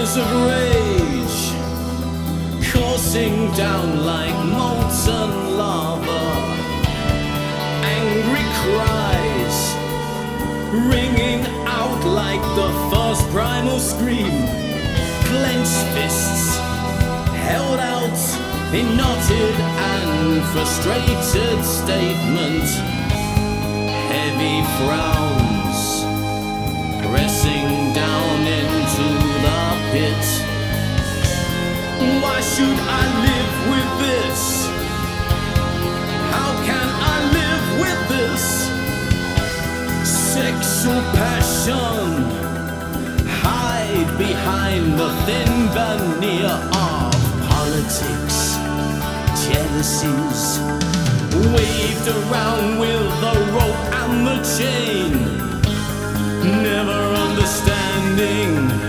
Tears of rage coursing down like molten lava. Angry cries ringing out like the first primal scream. Clenched fists held out in knotted and frustrated statement. Heavy frowns pressing down into the pit. Why should I live with this? How can I live with this? Sexual passion hide behind the thin veneer of politics. Jealousies waved around with the rope and the chain. Never understanding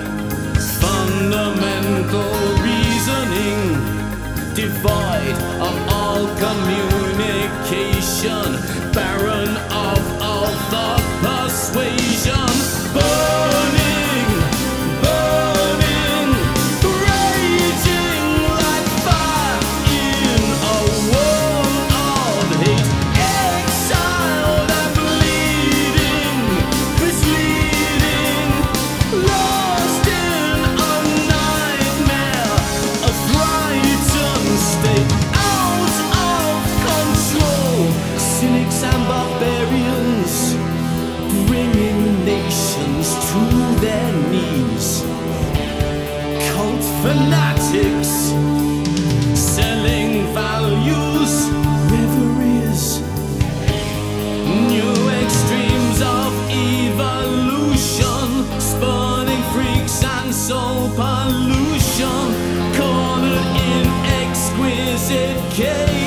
fundamental reasoning, devoid of all communication, barren of other persuasion. Burning, burning, raging like fire in a world of hate. Exiled and bleeding, misleading, lost in a nightmare, a frightened state, out of control. Cynics and barbarians bringing nations to their knees. Cult fanatics selling values, reveries. New extremes of evolution, spurning freaks and soul pollution, cornered in exquisite chaos.